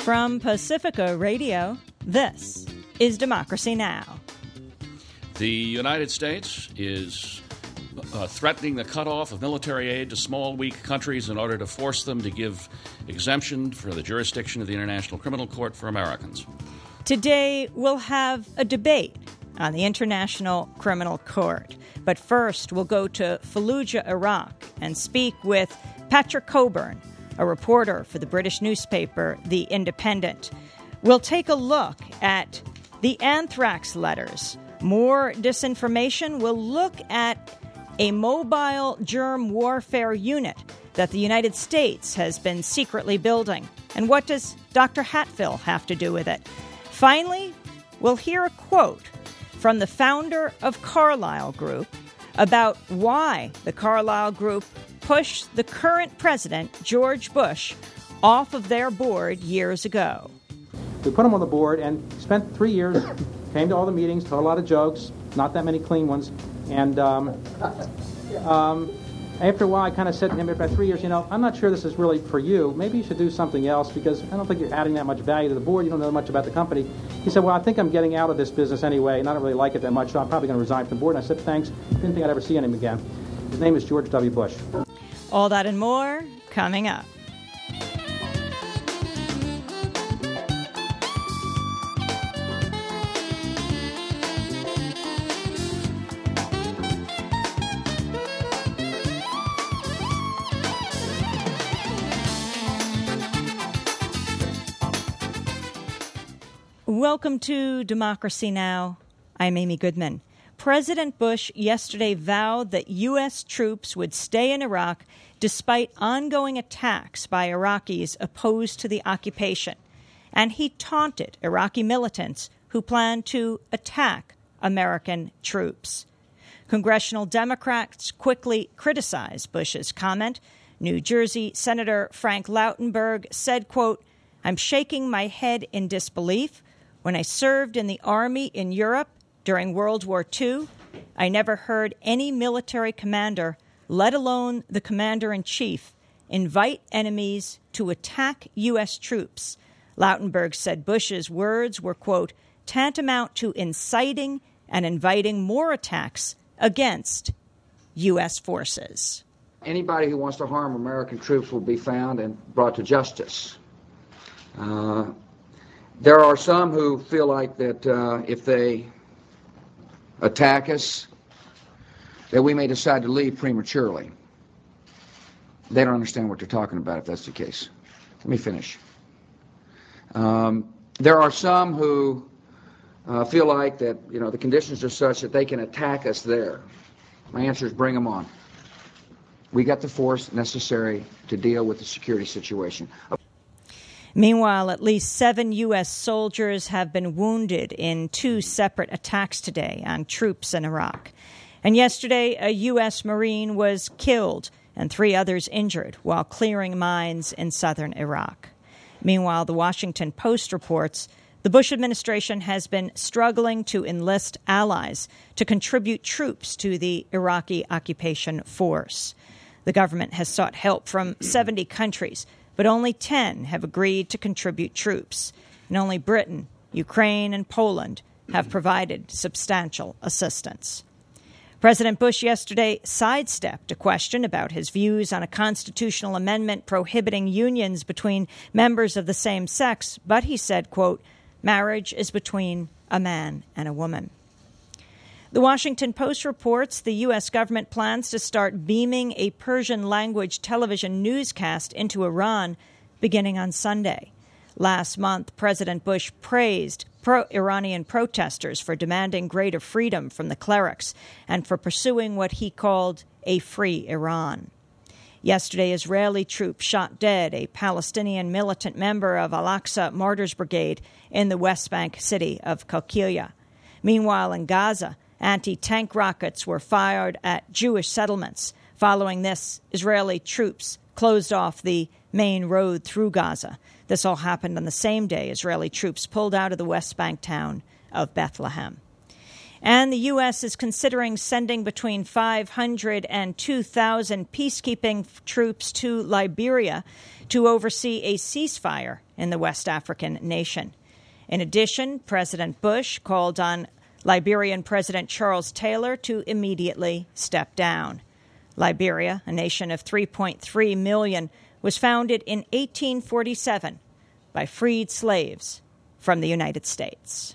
From Pacifica Radio, this is Democracy Now! The United States is threatening the cutoff of military aid to small, weak countries in order to force them to give exemption for the jurisdiction of the International Criminal Court for Americans. Today, we'll have a debate on the International Criminal Court. But first, we'll go to Fallujah, Iraq, and speak with Patrick Cockburn, a reporter for the British newspaper The Independent. We'll take a look at the anthrax letters. More disinformation. We'll look at a mobile germ warfare unit that the United States has been secretly building. And what does Dr. Hatfill have to do with it? Finally, we'll hear a quote from the founder of Carlyle Group about why the Carlyle Group pushed the current president, George Bush, off of their board years ago. We put him on the board and spent 3 years, came to all the meetings, told a lot of jokes, not that many clean ones, and after a while I kind of said to him after 3 years, I'm not sure this is really for you. Maybe you should do something else because I don't think you're adding that much value to the board. You don't know much about the company. He said, well, I think I'm getting out of this business anyway, and I don't really like it that much, so I'm probably going to resign from the board. And I said, thanks. Didn't think I'd ever see him again. His name is George W. Bush. All that and more coming up. Welcome to Democracy Now! I'm Amy Goodman. President Bush yesterday vowed that U.S. troops would stay in Iraq despite ongoing attacks by Iraqis opposed to the occupation. And he taunted Iraqi militants who planned to attack American troops. Congressional Democrats quickly criticized Bush's comment. New Jersey Senator Frank Lautenberg said, quote, "I'm shaking my head in disbelief. When I served in the Army in Europe during World War II, I never heard any military commander, let alone the commander-in-chief, invite enemies to attack U.S. troops." Lautenberg said Bush's words were, quote, "tantamount to inciting and inviting more attacks against U.S. forces." Anybody who wants to harm American troops will be found and brought to justice. There are some who feel like that if they attack us, that we may decide to leave prematurely. They don't understand what they're talking about if that's the case. Let me finish. There are some who feel like that, the conditions are such that they can attack us there. My answer is bring them on. We got the force necessary to deal with the security situation. Meanwhile, at least 7 U.S. soldiers have been wounded in 2 separate attacks today on troops in Iraq. And yesterday, a U.S. Marine was killed and 3 others injured while clearing mines in southern Iraq. Meanwhile, the Washington Post reports the Bush administration has been struggling to enlist allies to contribute troops to the Iraqi occupation force. The government has sought help from 70 countries, but only 10 have agreed to contribute troops. And only Britain, Ukraine, and Poland have provided substantial assistance. President Bush yesterday sidestepped a question about his views on a constitutional amendment prohibiting unions between members of the same sex, but he said, quote, "marriage is between a man and a woman." The Washington Post reports the U.S. government plans to start beaming a Persian-language television newscast into Iran beginning on Sunday. Last month, President Bush praised pro-Iranian protesters for demanding greater freedom from the clerics and for pursuing what he called a free Iran. Yesterday, Israeli troops shot dead a Palestinian militant member of Al-Aqsa Martyrs Brigade in the West Bank city of Qalqiya. Meanwhile, in Gaza, anti-tank rockets were fired at Jewish settlements. Following this, Israeli troops closed off the main road through Gaza. This all happened on the same day Israeli troops pulled out of the West Bank town of Bethlehem. And the U.S. is considering sending between 500 and 2,000 peacekeeping troops to Liberia to oversee a ceasefire in the West African nation. In addition, President Bush called on Liberian President Charles Taylor to immediately step down. Liberia, a nation of 3.3 million, was founded in 1847 by freed slaves from the United States.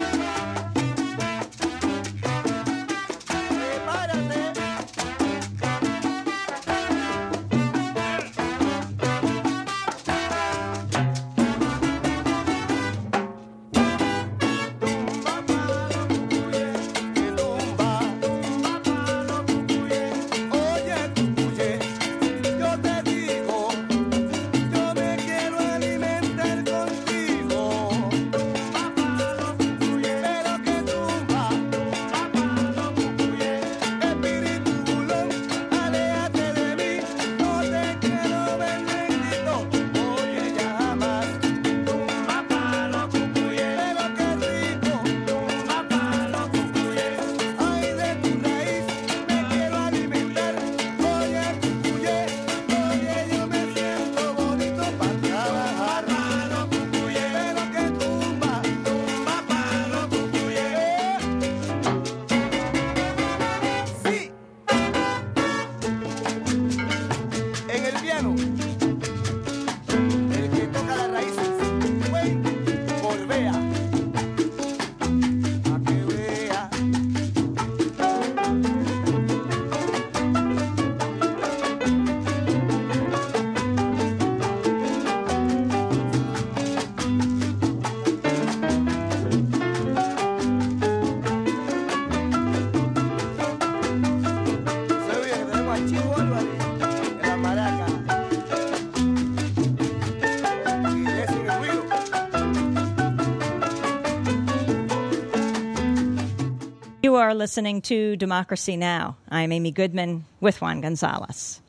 You are listening to Democracy Now! I'm Amy Goodman with Juan Gonzalez.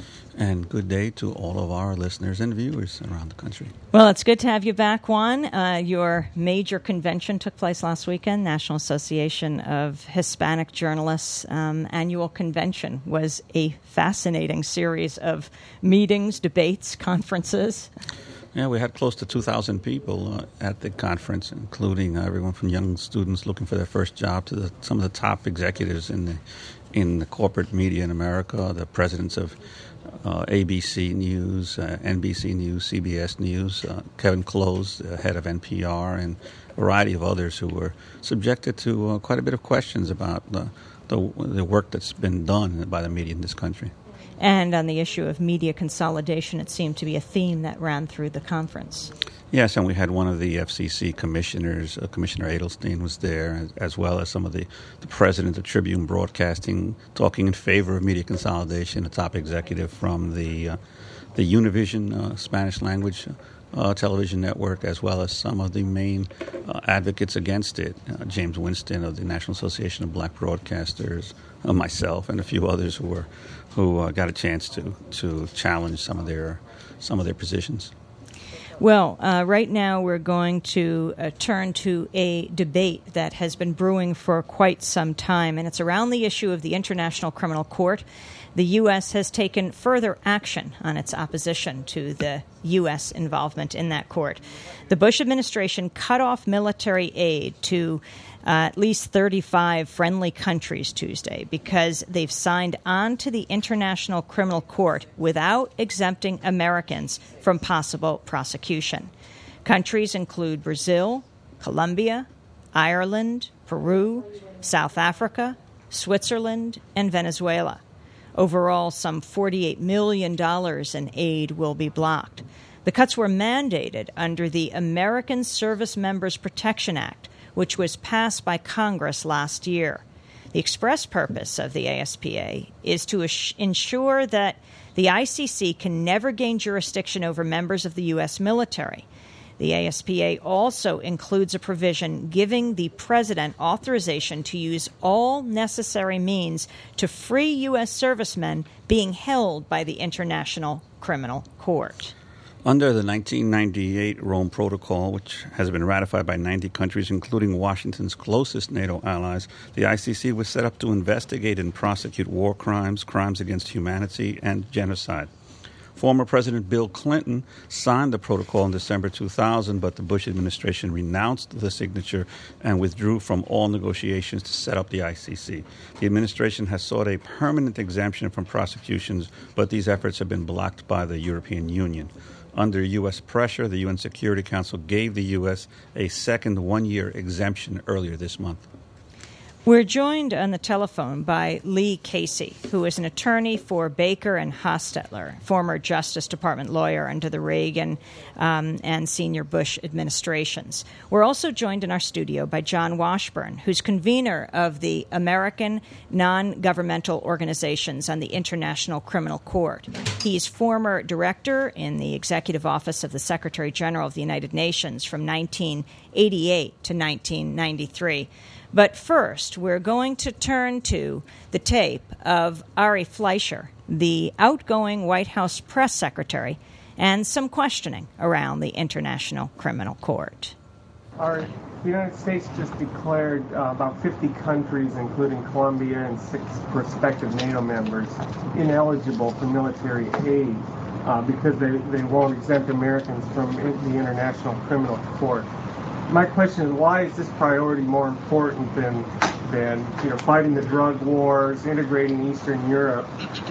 And good day to all of our listeners and viewers around the country. Well, it's good to have you back, Juan. Your major convention took place last weekend. National Association of Hispanic Journalists annual convention was a fascinating series of meetings, debates, conferences. Yeah, we had close to 2,000 people at the conference, including everyone from young students looking for their first job to some of the top executives in the corporate media in America, the presidents of ABC News, NBC News, CBS News, Kevin Close, the head of NPR, and a variety of others who were subjected to quite a bit of questions about the work that's been done by the media in this country. And on the issue of media consolidation, it seemed to be a theme that ran through the conference. Yes, and we had one of the FCC commissioners, Commissioner Adelstein, was there, as well as some of the president of Tribune Broadcasting, talking in favor of media consolidation, a top executive from the Univision Spanish language television network, as well as some of the main advocates against it, James Winston of the National Association of Black Broadcasters, myself, and a few others who got a chance to challenge some of their positions. Well, right now we're going to turn to a debate that has been brewing for quite some time, and it's around the issue of the International Criminal Court. The U.S. has taken further action on its opposition to the U.S. involvement in that court. The Bush administration cut off military aid to at least 35 friendly countries Tuesday because they've signed on to the International Criminal Court without exempting Americans from possible prosecution. Countries include Brazil, Colombia, Ireland, Peru, South Africa, Switzerland, and Venezuela. Overall, some $48 million in aid will be blocked. The cuts were mandated under the American Service Members Protection Act, which was passed by Congress last year. The express purpose of the ASPA is to ensure that the ICC can never gain jurisdiction over members of the U.S. military. The ASPA also includes a provision giving the president authorization to use all necessary means to free U.S. servicemen being held by the International Criminal Court. Under the 1998 Rome Protocol, which has been ratified by 90 countries, including Washington's closest NATO allies, the ICC was set up to investigate and prosecute war crimes, crimes against humanity, and genocide. Former President Bill Clinton signed the protocol in December 2000, but the Bush administration renounced the signature and withdrew from all negotiations to set up the ICC. The administration has sought a permanent exemption from prosecutions, but these efforts have been blocked by the European Union. Under U.S. pressure, the UN Security Council gave the U.S. a second one-year exemption earlier this month. We're joined on the telephone by Lee Casey, who is an attorney for Baker and Hostetler, former Justice Department lawyer under the Reagan and senior Bush administrations. We're also joined in our studio by John Washburn, who's convener of the American Non-Governmental Organizations on the International Criminal Court. He's former director in the Executive Office of the Secretary General of the United Nations from 1988 to 1993. But first, we're going to turn to the tape of Ari Fleischer, the outgoing White House press secretary, and some questioning around the International Criminal Court. The United States just declared about 50 countries, including Colombia and 6 prospective NATO members, ineligible for military aid because they won't exempt Americans from the International Criminal Court. My question is, why is this priority more important than fighting the drug wars, integrating Eastern Europe,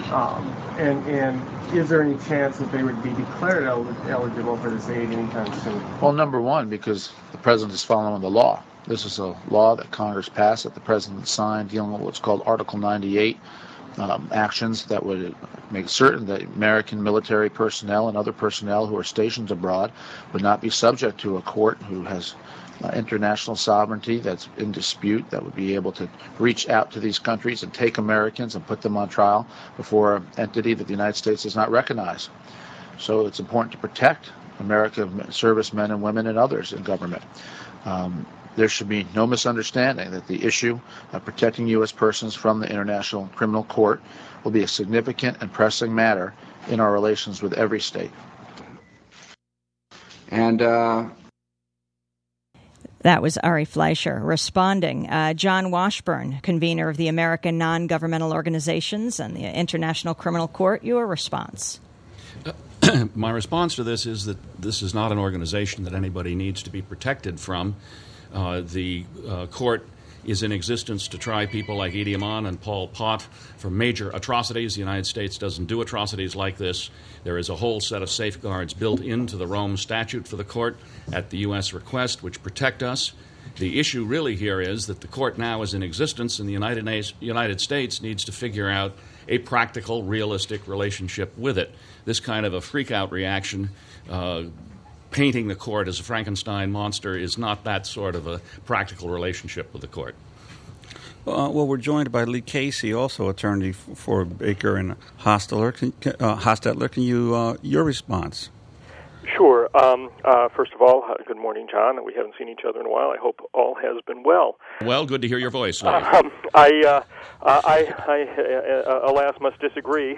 and is there any chance that they would be declared eligible for this aid anytime soon? Well, number one, because the president is following the law. This is a law that Congress passed, that the president signed, dealing with what's called Article 98 actions that would make certain that American military personnel and other personnel who are stationed abroad would not be subject to a court who has international sovereignty that's in dispute, that would be able to reach out to these countries and take Americans and put them on trial before an entity that the United States does not recognize. So it's important to protect American servicemen and women and others in government. There should be no misunderstanding that the issue of protecting U.S. persons from the International Criminal Court will be a significant and pressing matter in our relations with every state. And that was Ari Fleischer responding. John Washburn, convener of the American Non-Governmental Organizations and the International Criminal Court, your response? My response to this is that this is not an organization that anybody needs to be protected from. The court is in existence to try people like Idi Amin and Pol Pot for major atrocities. The United States doesn't do atrocities like this. There is a whole set of safeguards built into the Rome Statute for the court at the U.S. request which protect us. The issue really here is that the court now is in existence, and the United States needs to figure out a practical, realistic relationship with it. This kind of a freak-out reaction, painting the court as a Frankenstein monster, is not that sort of a practical relationship with the court. Well, we're joined by Lee Casey, also attorney for Baker and Hostetler. Can you your response? Sure. First of all, good morning, John. We haven't seen each other in a while. I hope all has been well. Well, good to hear your voice. I alas, must disagree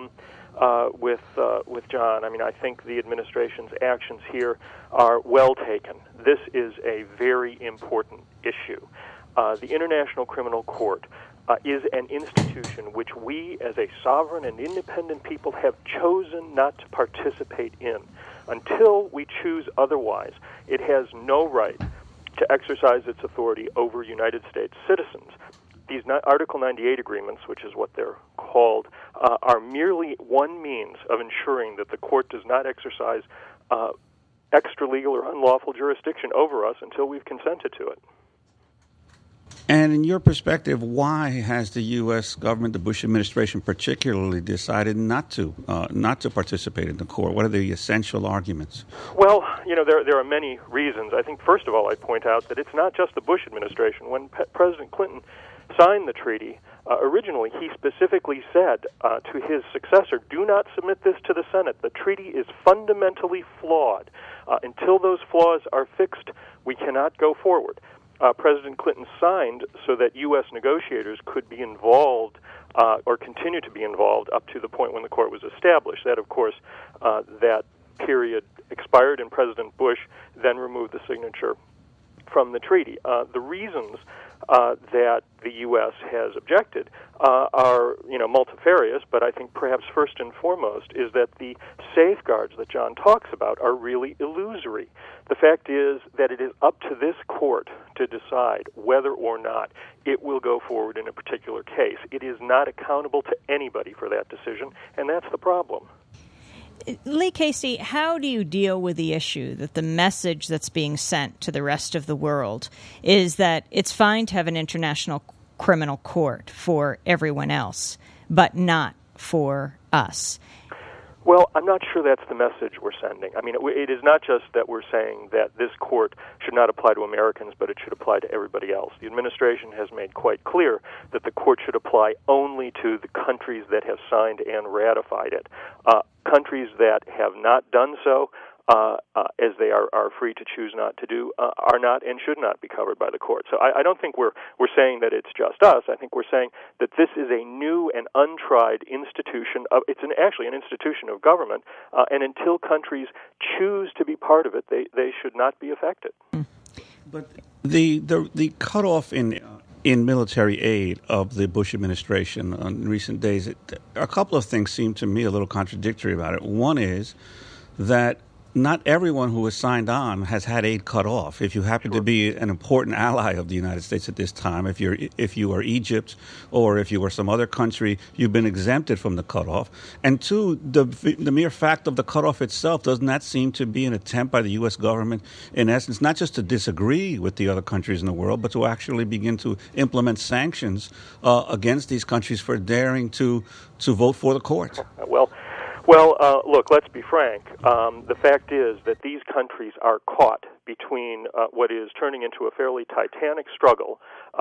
with John. I mean, I think the administration's actions here are well taken. This is a very important issue. The International Criminal Court is an institution which we, as a sovereign and independent people, have chosen not to participate in. Until we choose otherwise, it has no right to exercise its authority over United States citizens. These Article 98 agreements, which is what they're called, are merely one means of ensuring that the court does not exercise extra-legal or unlawful jurisdiction over us until we've consented to it. And in your perspective, why has the U.S. government, the Bush administration particularly, decided not to participate in the court? What are the essential arguments? Well, there are many reasons. I think, first of all, I'd point out that it's not just the Bush administration. When President Clinton signed the treaty, originally he specifically said to his successor, do not submit this to the Senate. The treaty is fundamentally flawed. Until those flaws are fixed, we cannot go forward. President Clinton signed so that U.S. negotiators could be involved or continue to be involved up to the point when the court was established. That, of course, that period expired, and President Bush then removed the signature from the treaty. The reasons that the U.S. has objected are, multifarious, but I think perhaps first and foremost is that the safeguards that John talks about are really illusory. The fact is that it is up to this court to decide whether or not it will go forward in a particular case. It is not accountable to anybody for that decision, and that's the problem. Lee Casey, how do you deal with the issue that the message that's being sent to the rest of the world is that it's fine to have an international criminal court for everyone else, but not for us? Well, I'm not sure that's the message we're sending. I mean, it is not just that we're saying that this court should not apply to Americans, but it should apply to everybody else. The administration has made quite clear that the court should apply only to the countries that have signed and ratified it. Countries that have not done so, as they are free to choose not to do, are not and should not be covered by the court. So I don't think we're saying that it's just us. I think we're saying that this is a new and untried institution. It's actually an institution of government, and until countries choose to be part of it, they should not be affected. But the cutoff in military aid of the Bush administration in recent days, a couple of things seem to me a little contradictory about it. One is that not everyone who has signed on has had aid cut off. If you happen to be an important ally of the United States at this time, if you are Egypt or if you are some other country, you've been exempted from the cutoff. And two, the mere fact of the cutoff itself, doesn't that seem to be an attempt by the U.S. government, in essence, not just to disagree with the other countries in the world, but to actually begin to implement sanctions against these countries for daring to vote for the court? Well, look, let's be frank. The fact is that these countries are caught between what is turning into a fairly titanic struggle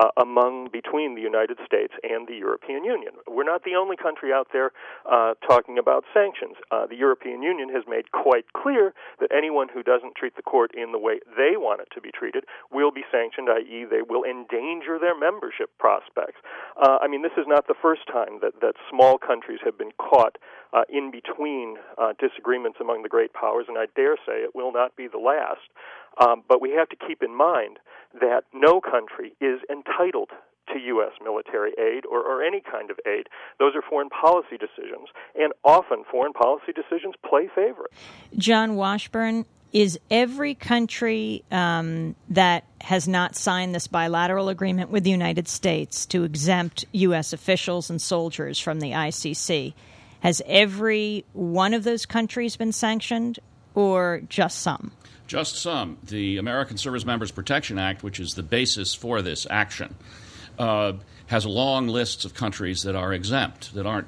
between the United States and the European Union. We're not the only country out there talking about sanctions. The European Union has made quite clear that anyone who doesn't treat the court in the way they want it to be treated will be sanctioned, i.e. they will endanger their membership prospects. This is not the first time that small countries have been caught in between disagreements among the great powers, and I dare say it will not be the last. But we have to keep in mind that no country is entitled to U.S. military aid or any kind of aid. Those are foreign policy decisions, and often foreign policy decisions play favorites. John Washburn, is every country that has not signed this bilateral agreement with the United States to exempt U.S. officials and soldiers from the ICC, has every one of those countries been sanctioned, or just some? Just some. The American Service Members Protection Act, which is the basis for this action, has a long list of countries that are exempt, that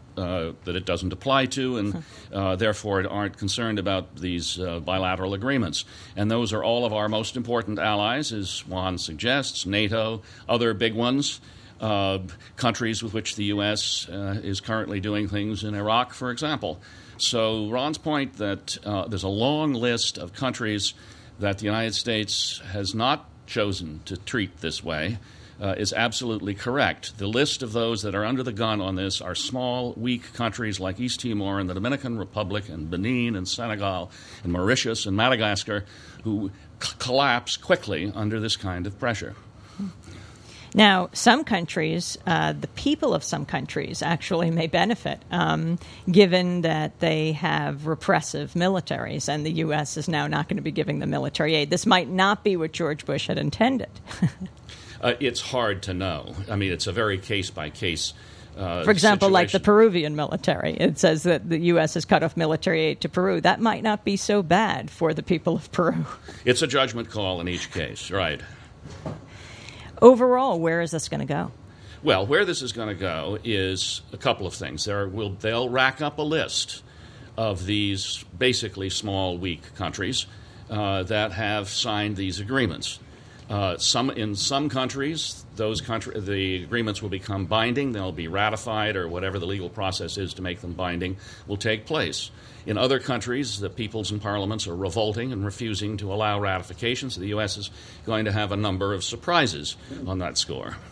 it doesn't apply to, and therefore aren't concerned about these bilateral agreements. And those are all of our most important allies, as Juan suggests, NATO, other big ones. Countries with which the U.S. is currently doing things in Iraq, for example. So Ron's point that there's a long list of countries that the United States has not chosen to treat this way is absolutely correct. The list of those that are under the gun on this are small, weak countries like East Timor and the Dominican Republic and Benin and Senegal and Mauritius and Madagascar who collapse quickly under this kind of pressure. Now, some countries, the people of some countries actually may benefit, given that they have repressive militaries, and the U.S. is now not going to be giving them military aid. This might not be what George Bush had intended. It's hard to know. It's a very case-by-case For example, situation. like the Peruvian military. It says that the U.S. has cut off military aid to Peru. That might not be so bad for the people of Peru. It's a judgment call in each case, right. Overall, where is this going to go? Well, where this is going to go is a couple of things. They'll rack up a list of these basically small, weak countries that have signed these agreements. In some countries, the agreements will become binding. They'll be ratified, or whatever the legal process is to make them binding will take place. In other countries, the peoples and parliaments are revolting and refusing to allow ratification, so the U.S. is going to have a number of surprises on that score.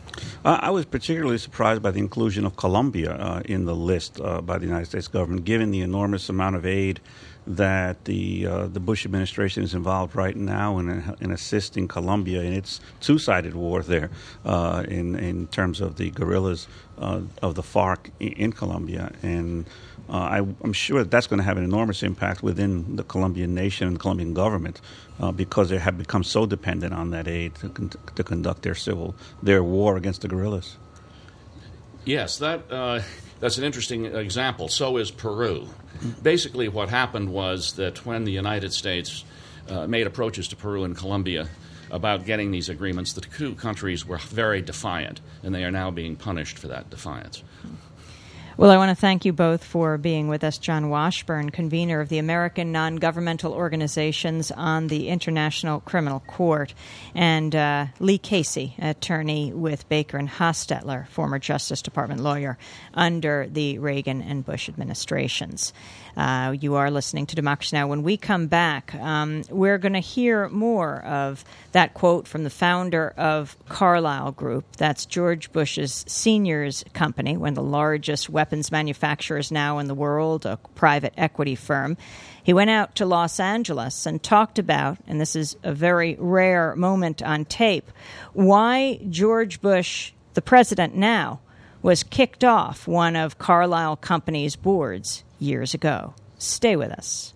I was particularly surprised by the inclusion of Colombia in the list by the United States government, given the enormous amount of aid that the Bush administration is involved right now in assisting Colombia in its two-sided war there in terms of the guerrillas of the FARC in Colombia. And I'm sure that's going to have an enormous impact within the Colombian nation and the Colombian government because they have become so dependent on that aid to conduct their war against the guerrillas. Yes, that's an interesting example. So is Peru. Basically, what happened was that when the United States made approaches to Peru and Colombia about getting these agreements, the two countries were very defiant, and they are now being punished for that defiance. Well, I want to thank you both for being with us. John Washburn, convener of the American Non-Governmental Organizations on the International Criminal Court, and Lee Casey, attorney with Baker and Hostetler, former Justice Department lawyer under the Reagan and Bush administrations. You are listening to Democracy Now! When we come back, we're going to hear more of that quote from the founder of Carlyle Group. That's George Bush's senior's company, one of the largest weapons manufacturers now in the world, a private equity firm. He went out to Los Angeles and talked about, and this is a very rare moment on tape, why George Bush, the president now, was kicked off one of Carlyle Company's boards years ago. Stay with us.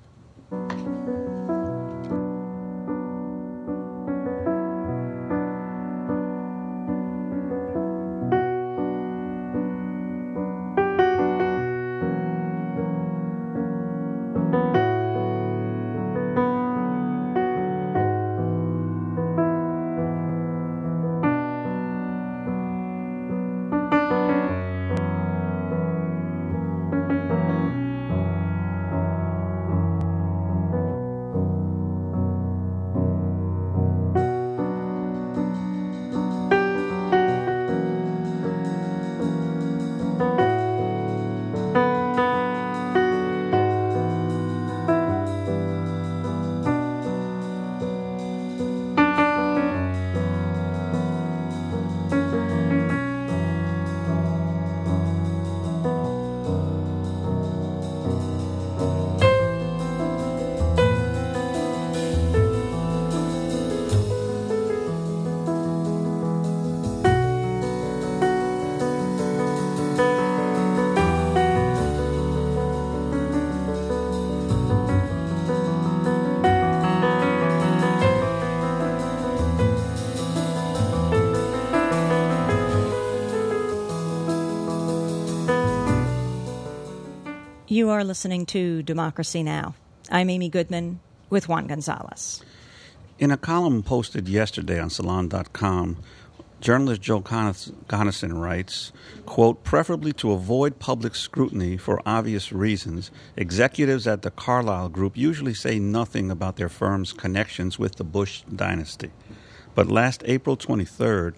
You are listening to Democracy Now! I'm Amy Goodman with Juan Gonzalez. In a column posted yesterday on Salon.com, journalist Joe Conason writes, quote, preferably to avoid public scrutiny for obvious reasons, executives at the Carlyle Group usually say nothing about their firm's connections with the Bush dynasty. But last April 23rd,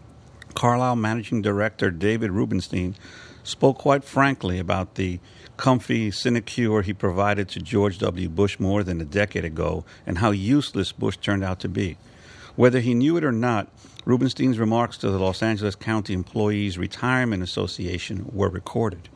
Carlyle Managing Director David Rubenstein spoke quite frankly about the comfy sinecure he provided to George W. Bush more than a decade ago and how useless Bush turned out to be. Whether he knew it or not, Rubenstein's remarks to the Los Angeles County Employees Retirement Association were recorded.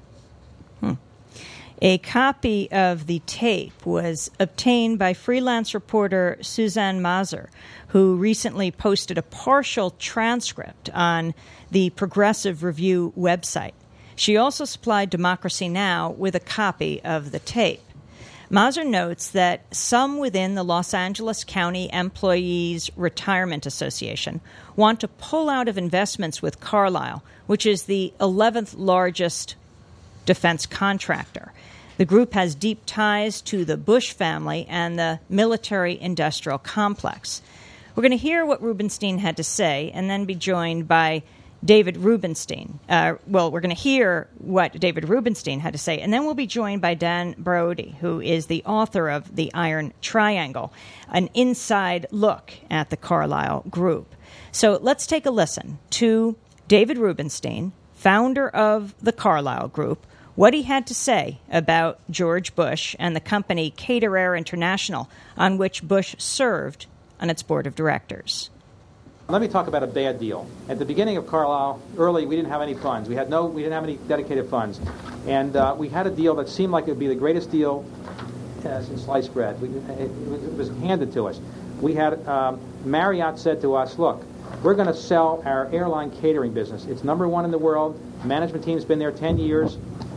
A copy of the tape was obtained by freelance reporter Suzanne Mazer, who recently posted a partial transcript on the Progressive Review website. She also supplied Democracy Now! With a copy of the tape. Mazer notes that some within the Los Angeles County Employees Retirement Association want to pull out of investments with Carlyle, which is the 11th largest defense contractor. The group has deep ties to the Bush family and the military-industrial complex. We're going to hear what Rubenstein had to say and then be joined by David Rubenstein. We're going to hear what David Rubenstein had to say, and then we'll be joined by Dan Brody, who is the author of The Iron Triangle, an inside look at the Carlyle Group. So let's take a listen to David Rubenstein, founder of the Carlyle Group, what he had to say about George Bush and the company Cater Air International, on which Bush served on its board of directors. Let me talk about a bad deal. At the beginning of Carlyle, early, we didn't have any funds. We didn't have any dedicated funds, and we had a deal that seemed like it would be the greatest deal since sliced bread. It was handed to us. We had Marriott said to us, "Look, we're going to sell our airline catering business. It's number one in the world. The management team's been there 10 years.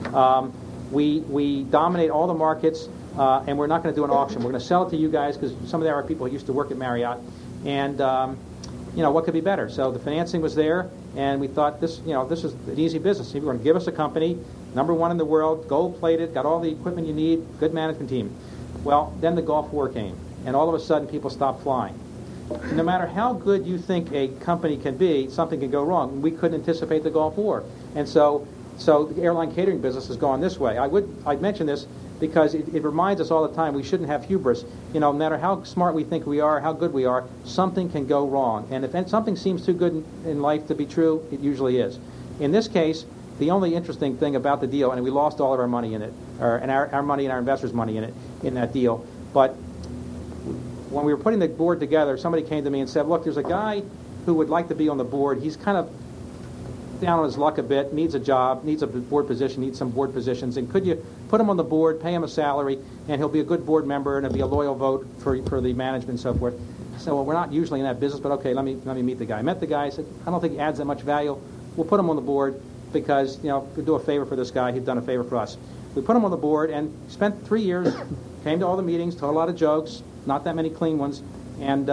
We dominate all the markets, and we're not going to do an auction. We're going to sell it to you guys because some of our people used to work at Marriott, and what could be better?" So the financing was there, and we thought this is an easy business. You're going to give us a company, number one in the world, gold-plated, got all the equipment you need, good management team. Well, then the Gulf War came, and all of a sudden people stopped flying. No matter how good you think a company can be, something can go wrong. We couldn't anticipate the Gulf War, and so the airline catering business has gone this way. I'd mention this because it reminds us all the time we shouldn't have hubris. No matter how smart we think we are, how good we are, something can go wrong. And if something seems too good in life to be true, it usually is. In this case, the only interesting thing about the deal, and we lost all of our money in it, and our money and our investors' money in it, in that deal, but when we were putting the board together, somebody came to me and said, "Look, there's a guy who would like to be on the board. He's kind of down on his luck a bit, needs a job, needs a board position, needs some board positions, and could you put him on the board, pay him a salary, and he'll be a good board member, and it'll be a loyal vote for the management and so forth." I said, "Well, we're not usually in that business, but okay, let me meet the guy." I met the guy. I said, "I don't think he adds that much value. We'll put him on the board because, we'll do a favor for this guy. He's done a favor for us." We put him on the board and spent 3 years, came to all the meetings, told a lot of jokes, not that many clean ones, and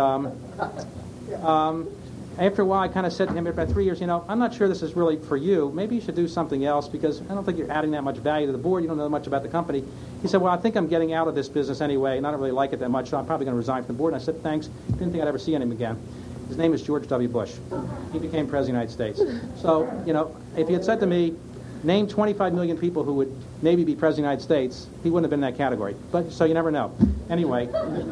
after a while, I kind of said to him, after about 3 years, "I'm not sure this is really for you. Maybe you should do something else because I don't think you're adding that much value to the board. You don't know much about the company." He said, "Well, I think I'm getting out of this business anyway, and I don't really like it that much, so I'm probably going to resign from the board." And I said, "Thanks." Didn't think I'd ever see him again. His name is George W. Bush. He became President of the United States. So, if you had said to me, name 25 million people who would maybe be President of the United States, he wouldn't have been in that category. But so you never know. Anyway.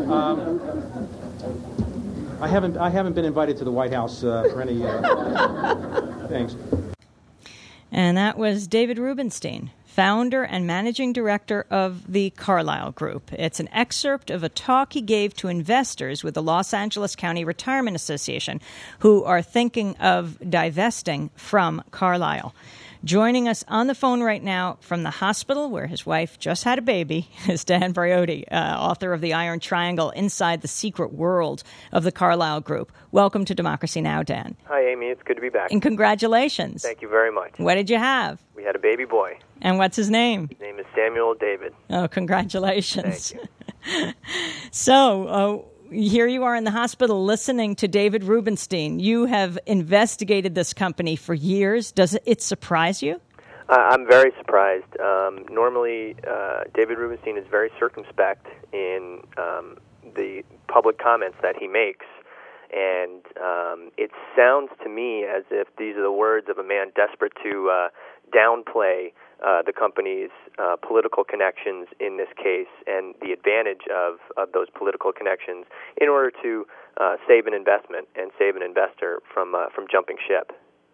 I haven't been invited to the White House for any things. And that was David Rubenstein, founder and managing director of the Carlyle Group. It's an excerpt of a talk he gave to investors with the Los Angeles County Retirement Association who are thinking of divesting from Carlyle. Joining us on the phone right now from the hospital where his wife just had a baby is Dan Briotti, author of The Iron Triangle, Inside the Secret World of the Carlyle Group. Welcome to Democracy Now!, Dan. Hi, Amy. It's good to be back. And congratulations. Thank you very much. What did you have? We had a baby boy. And what's his name? His name is Samuel David. Oh, congratulations. Thank you. So, here you are in the hospital listening to David Rubenstein. You have investigated this company for years. Does it surprise you? I'm very surprised. Normally, David Rubenstein is very circumspect in the public comments that he makes. And it sounds to me as if these are the words of a man desperate to downplay the company's political connections in this case and the advantage of those political connections in order to save an investment and save an investor from jumping ship.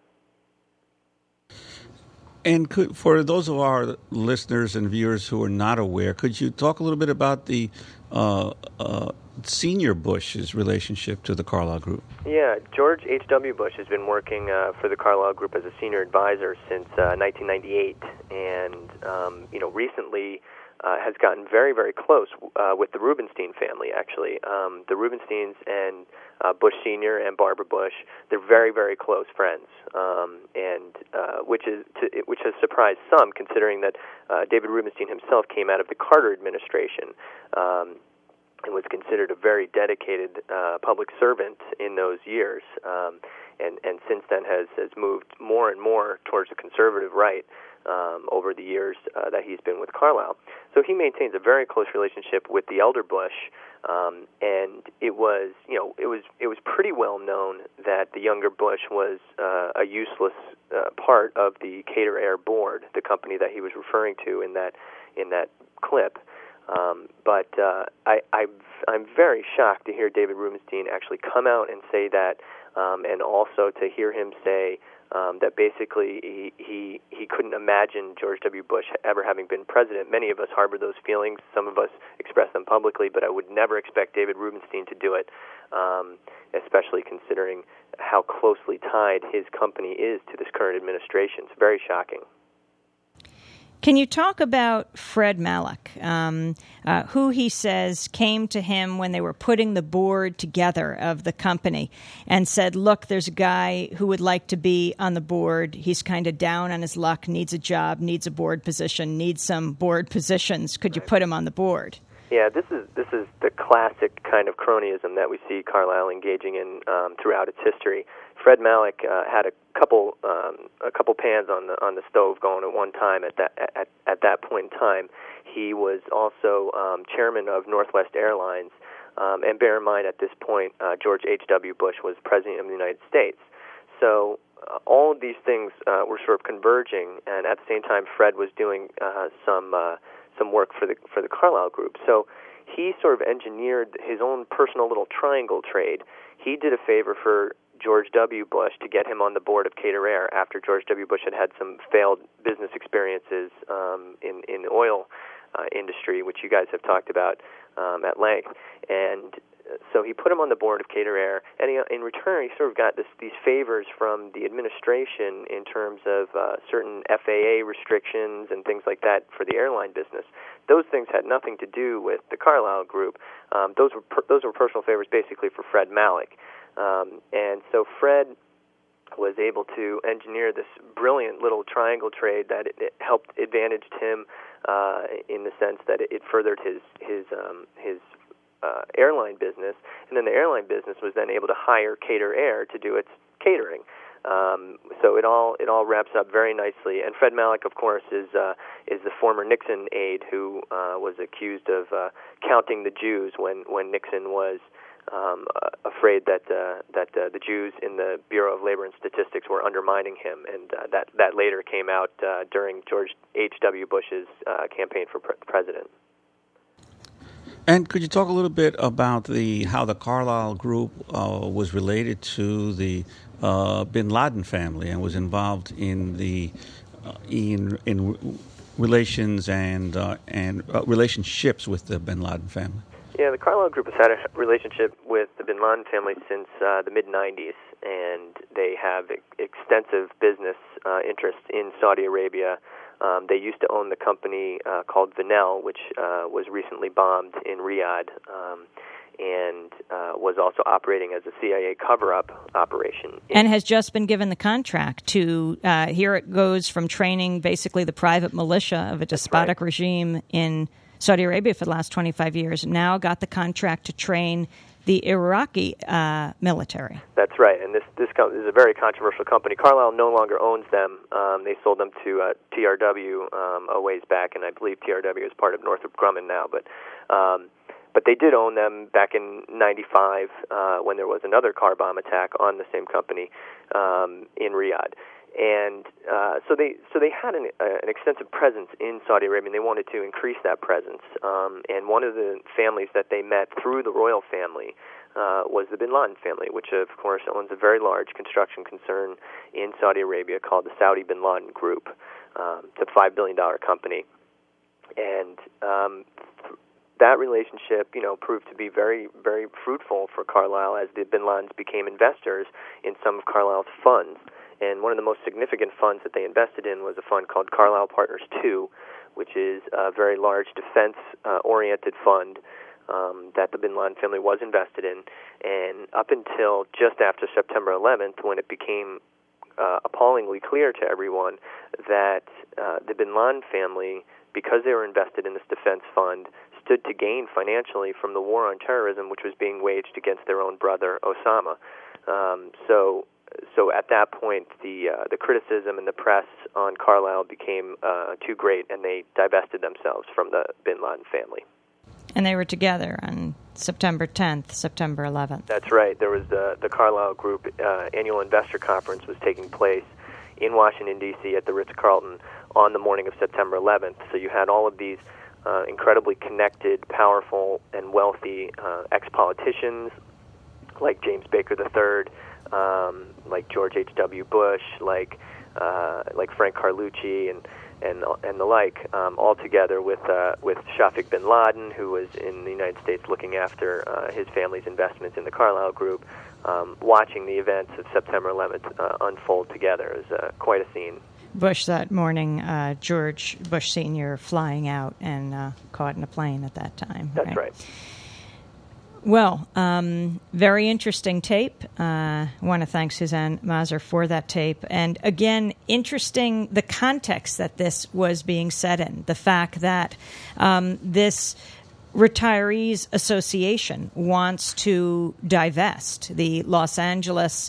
And for those of our listeners and viewers who are not aware, could you talk a little bit about the Senior Bush's relationship to the Carlyle Group? Yeah, George H.W. Bush has been working for the Carlyle Group as a senior advisor since 1998, and recently has gotten very, very close with the Rubenstein family. Actually, the Rubensteins and Bush Senior and Barbara Bush, they're very, very close friends, and which has surprised some, considering that David Rubenstein himself came out of the Carter administration. And was considered a very dedicated public servant in those years, and since then has moved more and more towards the conservative right over the years that he's been with Carlyle. So he maintains a very close relationship with the elder Bush, and it was pretty well known that the younger Bush was a useless part of the Cater Air board, the company that he was referring to in that clip. But I'm very shocked to hear David Rubenstein actually come out and say that, and also to hear him say that basically he couldn't imagine George W. Bush ever having been president. Many of us harbor those feelings. Some of us express them publicly, but I would never expect David Rubenstein to do it, especially considering how closely tied his company is to this current administration. It's very shocking. Can you talk about Fred Malek, who he says came to him when they were putting the board together of the company and said, look, there's a guy who would like to be on the board. He's kind of down on his luck, needs a job, needs a board position, needs some board positions. Could you put him on the board? Yeah, this is the classic kind of cronyism that we see Carlyle engaging in throughout its history. Fred Malek had a couple pans on the stove going at one time. At that point in time, he was also chairman of Northwest Airlines. And bear in mind, at this point, George H.W. Bush was president of the United States. So all of these things were sort of converging, and at the same time, Fred was doing some work for the Carlyle Group. So he sort of engineered his own personal little triangle trade. He did a favor for George W. Bush to get him on the board of Cater Air after George W. Bush had some failed business experiences in the oil industry, which you guys have talked about at length. And so he put him on the board of Cater Air, and in return, he sort of got these favors from the administration in terms of certain FAA restrictions and things like that for the airline business. Those things had nothing to do with the Carlyle Group. Those were personal favors basically for Fred Malek. And so Fred was able to engineer this brilliant little triangle trade that it helped advantaged him in the sense that it furthered his airline business, and then the airline business was then able to hire Cater Air to do its catering. So it all wraps up very nicely. And Fred Malek, of course, is the former Nixon aide who was accused of counting the Jews when Nixon was afraid that the Jews in the Bureau of Labor and Statistics were undermining him, and that later came out during George H.W. Bush's campaign for president. And could you talk a little bit about how the Carlyle Group was related to the Bin Laden family and was involved in the in relations and relationships with the Bin Laden family? Yeah, the Carlyle Group has had a relationship with the Bin Laden family since the mid-'90s, and they have extensive business interests in Saudi Arabia. They used to own the company called Vanel, which was recently bombed in Riyadh, and was also operating as a CIA cover-up operation. And has just been given the contract to, here it goes from training basically the private militia of a despotic regime in Saudi Arabia for the last 25 years, now got the contract to train the Iraqi military. That's right, and this is a very controversial company. Carlyle no longer owns them. They sold them to TRW a ways back, and I believe TRW is part of Northrop Grumman now. But they did own them back in '95 when there was another car bomb attack on the same company in Riyadh. And so they had an extensive presence in Saudi Arabia, and they wanted to increase that presence. And one of the families that they met through the royal family was the Bin Laden family, which, of course, owns a very large construction concern in Saudi Arabia called the Saudi Bin Laden Group. It's a $5 billion company. And that relationship, proved to be very, very fruitful for Carlyle as the Bin Ladens became investors in some of Carlyle's funds. And one of the most significant funds that they invested in was a fund called Carlyle Partners II, which is a very large defense-oriented fund that the Bin Laden family was invested in. And up until just after September 11th, when it became appallingly clear to everyone that the Bin Laden family, because they were invested in this defense fund, stood to gain financially from the war on terrorism, which was being waged against their own brother, Osama. So at that point, the criticism and the press on Carlyle became too great, and they divested themselves from the Bin Laden family. And they were together on September 10th, September 11th. That's right. There was the Carlyle Group annual investor conference was taking place in Washington, D.C. at the Ritz-Carlton on the morning of September 11th. So you had all of these incredibly connected, powerful, and wealthy ex-politicians like James Baker III, like George H.W. Bush, like Frank Carlucci and the like, all together with Shafik bin Laden, who was in the United States looking after his family's investments in the Carlyle Group, watching the events of September 11th unfold together. It was quite a scene. Bush that morning, George Bush Sr. flying out and caught in a plane at that time. That's right. Well, very interesting tape. I want to thank Suzanne Mazur for that tape. And again, interesting the context that this was being set in. The fact that this Retirees Association wants to divest the Los Angeles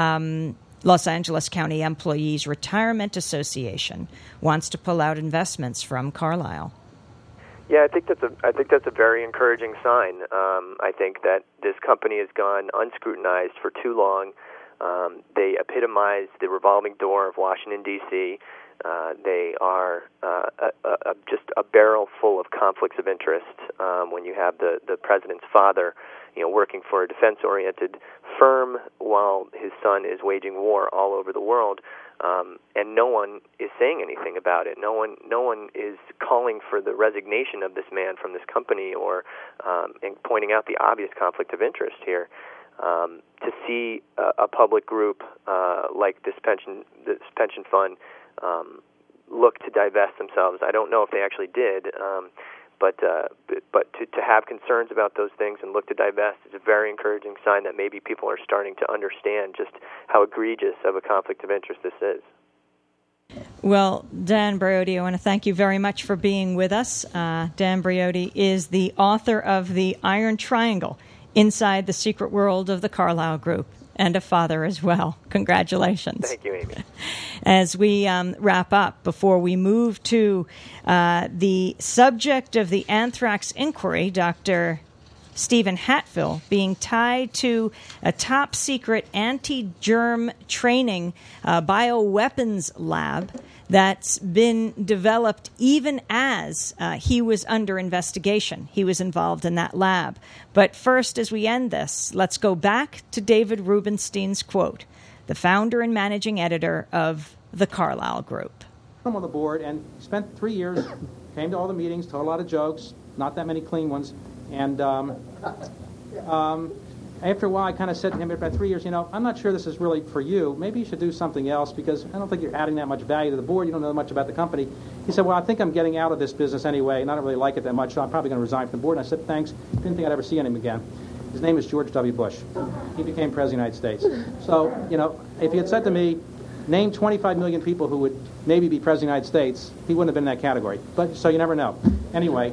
County Employees Retirement Association wants to pull out investments from Carlyle. Yeah, I think that's a very encouraging sign. I think that this company has gone unscrutinized for too long. They epitomize the revolving door of Washington, D.C. They are just a barrel full of conflicts of interest. When you have the president's father, working for a defense-oriented firm while his son is waging war all over the world. And no one is saying anything about it. No one is calling for the resignation of this man from this company or and pointing out the obvious conflict of interest here. To see a public group like this pension fund look to divest themselves, I don't know if they actually did, but to have concerns about those things and look to divest is a very encouraging sign that maybe people are starting to understand just how egregious of a conflict of interest this is. Well, Dan Briotti, I want to thank you very much for being with us. Dan Briotti is the author of The Iron Triangle, Inside the Secret World of the Carlyle Group, and a father as well. Congratulations. Thank you, Amy. As we wrap up, before we move to the subject of the anthrax inquiry, Dr. Stephen Hatfill being tied to a top-secret anti-germ training bioweapons lab that's been developed even as he was under investigation. He was involved in that lab. But first, as we end this, let's go back to David Rubenstein's quote, the founder and managing editor of the Carlyle Group. I'm on the board and spent 3 years, came to all the meetings, told a lot of jokes, not that many clean ones, and after a while I kind of said to him, after 3 years, I'm not sure this is really for you. Maybe you should do something else because I don't think you're adding that much value to the board. You don't know much about the company. He said, well, I think I'm getting out of this business anyway, and I don't really like it that much, so I'm probably going to resign from the board. And I said, thanks. Didn't think I'd ever see him again. His name is George W. Bush. He became President of the United States. So, if he had said to me, name 25 million people who would maybe be President of the United States, he wouldn't have been in that category. But so you never know. Anyway,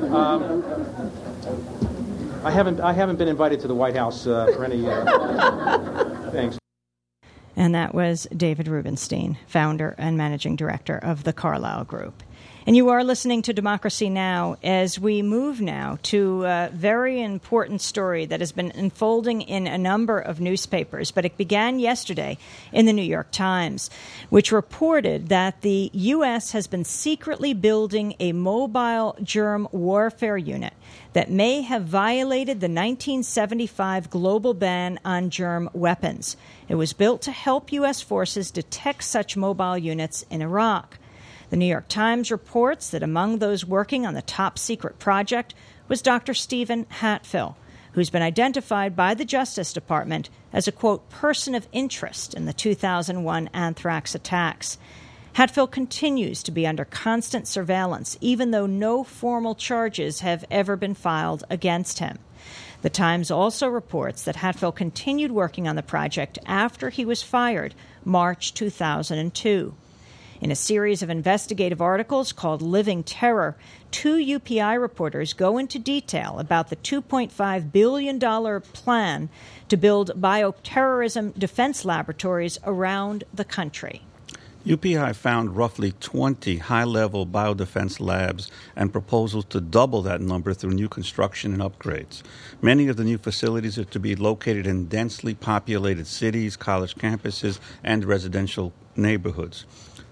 I haven't been invited to the White House for any things. And that was David Rubenstein, founder and managing director of the Carlyle Group. And you are listening to Democracy Now! As we move now to a very important story that has been unfolding in a number of newspapers, but it began yesterday in the New York Times, which reported that the U.S. has been secretly building a mobile germ warfare unit that may have violated the 1975 global ban on germ weapons. It was built to help U.S. forces detect such mobile units in Iraq. The New York Times reports that among those working on the top-secret project was Dr. Stephen Hatfill, who's been identified by the Justice Department as a, quote, person of interest in the 2001 anthrax attacks. Hatfill continues to be under constant surveillance, even though no formal charges have ever been filed against him. The Times also reports that Hatfill continued working on the project after he was fired March 2002. In a series of investigative articles called Living Terror, 2 UPI reporters go into detail about the $2.5 billion plan to build bioterrorism defense laboratories around the country. UPI found roughly 20 high-level biodefense labs and proposals to double that number through new construction and upgrades. Many of the new facilities are to be located in densely populated cities, college campuses, and residential neighborhoods.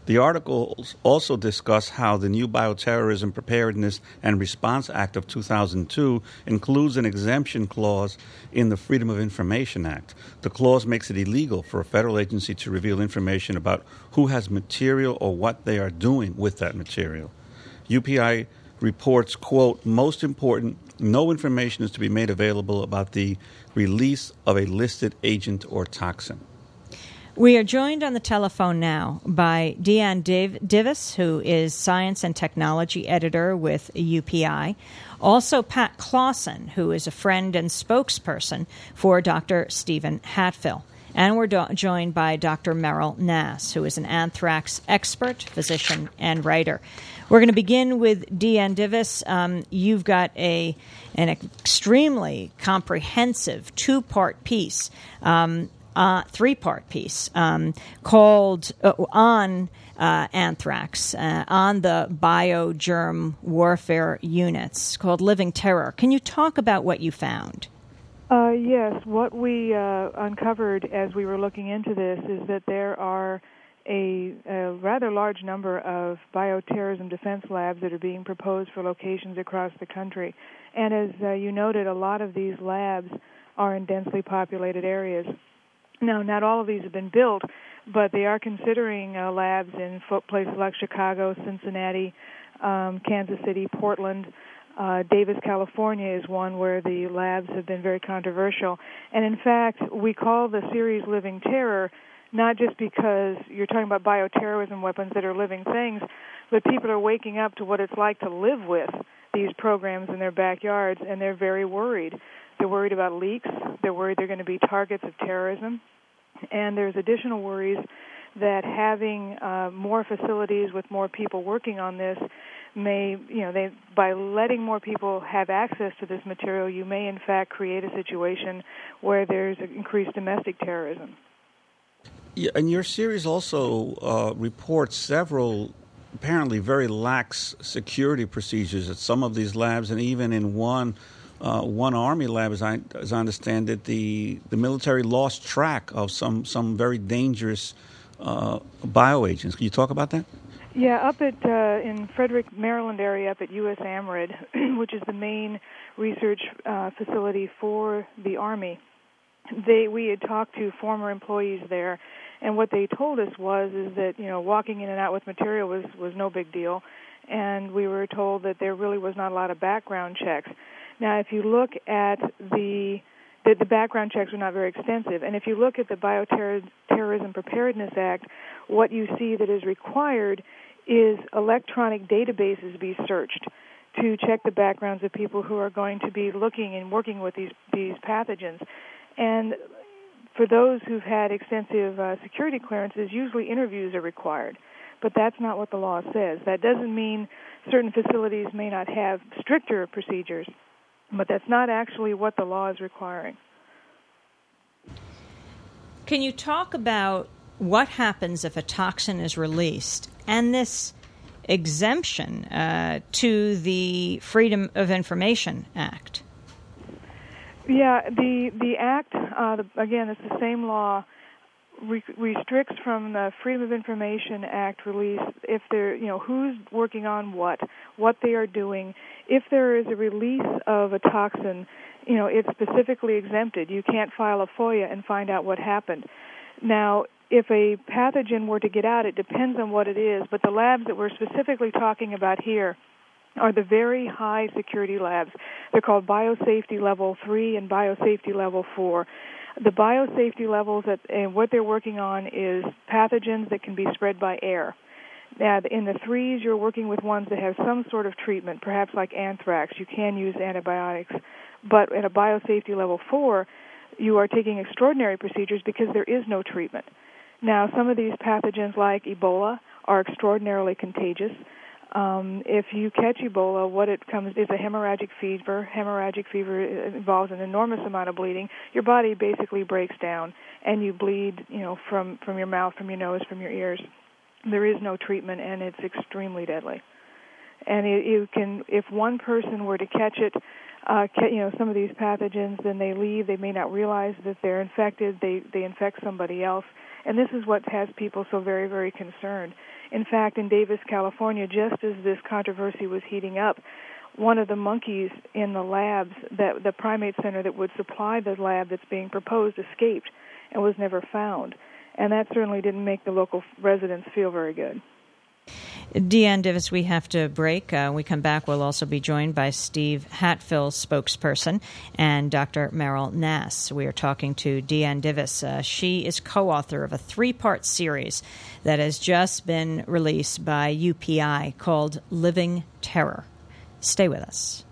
The articles also discuss how the new Bioterrorism Preparedness and Response Act of 2002 includes an exemption clause in the Freedom of Information Act. The clause makes it illegal for a federal agency to reveal information about who has material or what they are doing with that material. UPI reports, quote, most important, no information is to be made available about the release of a listed agent or toxin. We are joined on the telephone now by Deanne Divis, who is Science and Technology Editor with UPI. Also, Pat Clausen, who is a friend and spokesperson for Dr. Stephen Hatfill. And we're joined by Dr. Merrill Nass, who is an anthrax expert, physician, and writer. We're going to begin with Deanne Divis. You've got an extremely comprehensive two-part piece, three-part piece called on anthrax, on the biogerm warfare units, called Living Terror. Can you talk about what you found? Yes. What we uncovered as we were looking into this is that there are a rather large number of bioterrorism defense labs that are being proposed for locations across the country. And as you noted, a lot of these labs are in densely populated areas. Now, not all of these have been built, but they are considering labs in places like Chicago, Cincinnati, Kansas City, Portland. Davis, California is one where the labs have been very controversial. And in fact, we call the series Living Terror not just because you're talking about bioterrorism weapons that are living things, but people are waking up to what it's like to live with these programs in their backyards, and they're very worried. They're worried about leaks. They're worried they're going to be targets of terrorism. And there's additional worries that having more facilities with more people working on this may, by letting more people have access to this material, you may in fact create a situation where there's increased domestic terrorism. Yeah, and your series also reports several apparently very lax security procedures at some of these labs, and even in one Army lab, as I understand it, the military lost track of some very dangerous bioagents. Can you talk about that? Yeah, up at in Frederick, Maryland area, up at U.S. AMRID, which is the main research facility for the Army. We had talked to former employees there, and what they told us is that walking in and out with material was no big deal, and we were told that there really was not a lot of background checks. Now, if you look at the background checks are not very extensive, and if you look at the Bioterrorism Preparedness Act, what you see that is required is electronic databases be searched to check the backgrounds of people who are going to be looking and working with these pathogens. And for those who've had extensive security clearances, usually interviews are required. But that's not what the law says. That doesn't mean certain facilities may not have stricter procedures, but that's not actually what the law is requiring. Can you talk about what happens if a toxin is released and this exemption to the Freedom of Information Act? Yeah, the Act, again, it's the same law, restricts from the Freedom of Information Act release if they're, who's working on what they are doing. If there is a release of a toxin, it's specifically exempted. You can't file a FOIA and find out what happened. Now, if a pathogen were to get out, it depends on what it is, but the labs that we're specifically talking about here are the very high security labs. They're called Biosafety Level 3 and Biosafety Level 4. The biosafety levels, and what they're working on is pathogens that can be spread by air. Now, in the 3s, you're working with ones that have some sort of treatment, perhaps like anthrax. You can use antibiotics. But at a biosafety level 4, you are taking extraordinary procedures because there is no treatment. Now, some of these pathogens, like Ebola, are extraordinarily contagious. If you catch Ebola, what it comes is a hemorrhagic fever. Hemorrhagic fever involves an enormous amount of bleeding. Your body basically breaks down, and you bleed, from your mouth, from your nose, from your ears. There is no treatment, and it's extremely deadly. And if one person were to catch it, some of these pathogens, then they leave. They may not realize that they're infected. They infect somebody else. And this is what has people so very, very concerned. In fact, in Davis, California, just as this controversy was heating up, one of the monkeys in the labs, the primate center that would supply the lab that's being proposed, escaped and was never found. And that certainly didn't make the local residents feel very good. Deanne Divis, we have to break. When we come back, we'll also be joined by Steve Hatfill, spokesperson, and Dr. Meryl Nass. We are talking to Deanne Divis. She is co-author of a 3-part series that has just been released by UPI called Living Terror. Stay with us.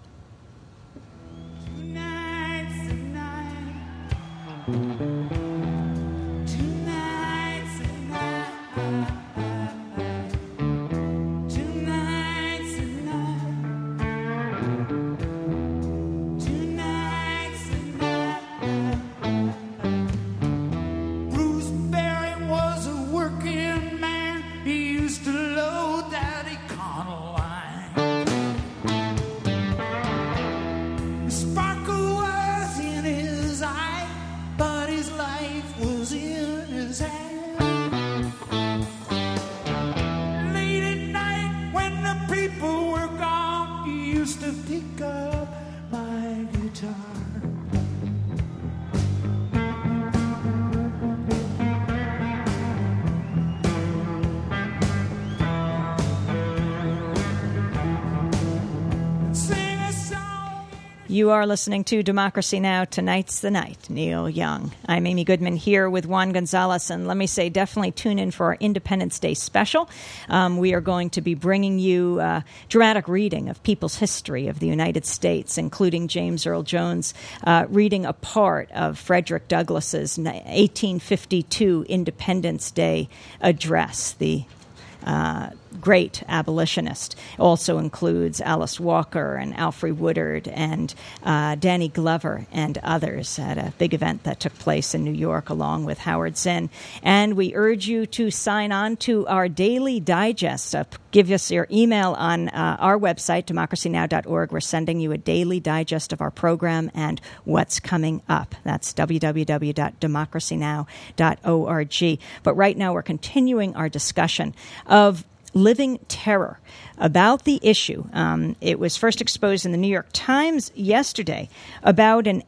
You are listening to Democracy Now! Tonight's the Night. Neil Young. I'm Amy Goodman here with Juan Gonzalez, and let me say definitely tune in for our Independence Day special. We are going to be bringing you a dramatic reading of people's history of the United States, including James Earl Jones reading a part of Frederick Douglass's 1852 Independence Day address. The great abolitionist. Also includes Alice Walker and Alfre Woodard and Danny Glover and others at a big event that took place in New York along with Howard Zinn. And we urge you to sign on to our daily digest. Give us your email on our website, democracynow.org. We're sending you a daily digest of our program and what's coming up. That's www.democracynow.org. But right now we're continuing our discussion of living terror about the issue. It was first exposed in the New York Times yesterday about an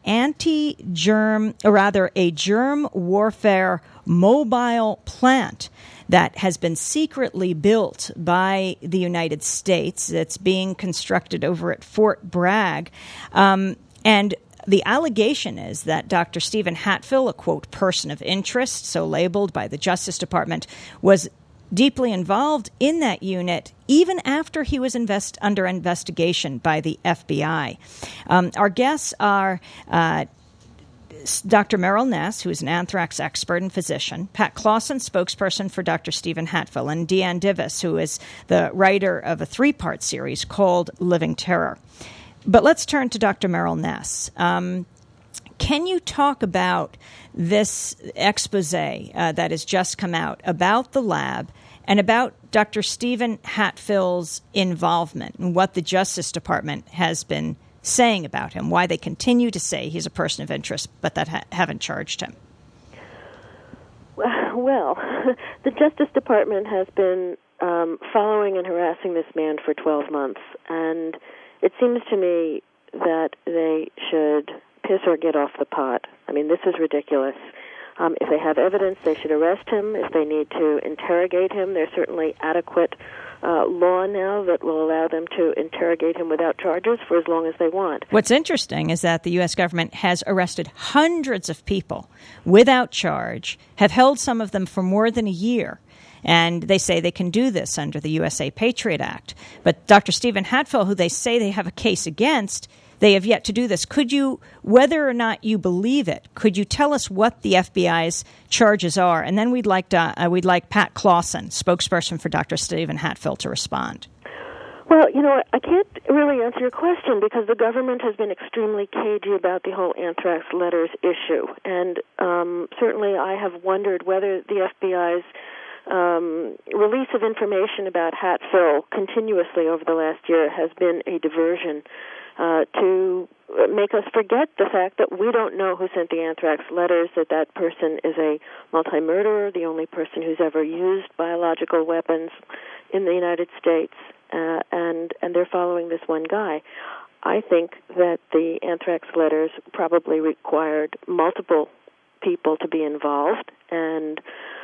a germ warfare mobile plant that has been secretly built by the United States. It's being constructed over at Fort Bragg. And the allegation is that Dr. Stephen Hatfill, a, quote, person of interest, so labeled by the Justice Department, was deeply involved in that unit even after he was under investigation by the FBI. Our guests are Dr. Meryl Nass, who is an anthrax expert and physician, Pat Clausen, spokesperson for Dr. Stephen Hatfill, and Deanne Divis, who is the writer of a 3-part series called Living Terror. But let's turn to Dr. Meryl Nass. Can you talk about this expose that has just come out about the lab and about Dr. Stephen Hatfill's involvement and what the Justice Department has been saying about him, why they continue to say he's a person of interest but that haven't charged him? Well, the Justice Department has been following and harassing this man for 12 months, and it seems to me that they should piss or get off the pot. I mean, this is ridiculous. If they have evidence, they should arrest him. If they need to interrogate him, there's certainly adequate law now that will allow them to interrogate him without charges for as long as they want. What's interesting is that the U.S. government has arrested hundreds of people without charge, have held some of them for more than a year. And they say they can do this under the USA Patriot Act. But Dr. Stephen Hatfill, who they say they have a case against, they have yet to do this. Could you, whether or not you believe it, could you tell us what the FBI's charges are? And then we'd like Pat Clausen, spokesperson for Dr. Stephen Hatfill, to respond. Well, I can't really answer your question because the government has been extremely cagey about the whole anthrax letters issue. And certainly I have wondered whether the FBI's release of information about Hatfill continuously over the last year has been a diversion to make us forget the fact that we don't know who sent the anthrax letters, that person is a multi-murderer, the only person who's ever used biological weapons in the United States, and they're following this one guy. I think that the anthrax letters probably required multiple people to be involved, and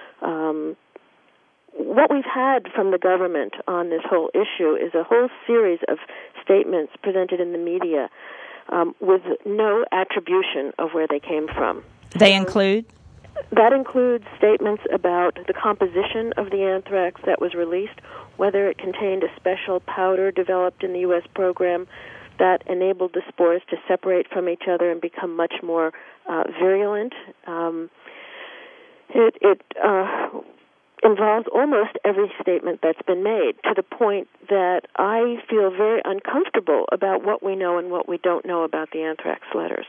what we've had from the government on this whole issue is a whole series of statements presented in the media with no attribution of where they came from. They include? That includes statements about the composition of the anthrax that was released, whether it contained a special powder developed in the U.S. program that enabled the spores to separate from each other and become much more virulent. It involves almost every statement that's been made, to the point that I feel very uncomfortable about what we know and what we don't know about the anthrax letters.